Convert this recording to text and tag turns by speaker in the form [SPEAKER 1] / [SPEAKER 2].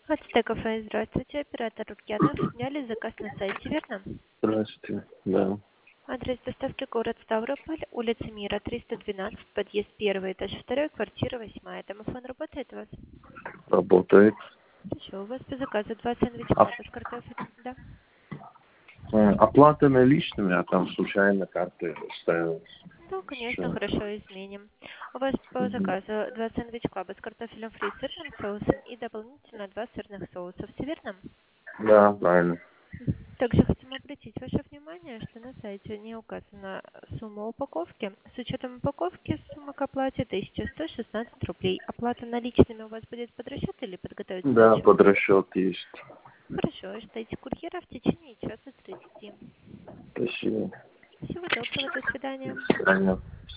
[SPEAKER 1] Ацтекафе, здравствуйте, оператор Лукьянов. Сняли заказ на сайте, верно?
[SPEAKER 2] Здравствуйте. Да.
[SPEAKER 1] Адрес доставки город Ставрополь, улица Мира, 312, подъезд 1, этаж 2, квартира 8. Домофон работает у вас?
[SPEAKER 2] Работает.
[SPEAKER 1] Хорошо, у вас по заказу 2 сэндвича
[SPEAKER 2] А,
[SPEAKER 1] с картофелем, да?
[SPEAKER 2] оплата наличными, а там случайно карты ставилась.
[SPEAKER 1] Да, конечно,
[SPEAKER 2] Всё.
[SPEAKER 1] хорошо, изменим. У вас по
[SPEAKER 2] Мгм.
[SPEAKER 1] заказу 2 сэндвич клаба с картофелем фри с сырным соусом и дополнительно 2 сырных соуса. Все верно?
[SPEAKER 2] Да, правильно.
[SPEAKER 1] Также хотим обратить ваше внимание, что на сайте не указана сумма упаковки. С учетом упаковки сумма к оплате 1116 рублей. Оплата наличными у вас будет под расчет или подготовить
[SPEAKER 2] Да,
[SPEAKER 1] сдачу?
[SPEAKER 2] под расчет есть.
[SPEAKER 1] Хорошо, ждите курьера в течение часа 30.
[SPEAKER 2] Спасибо.
[SPEAKER 1] Всего доброго, до свидания.
[SPEAKER 2] До свидания.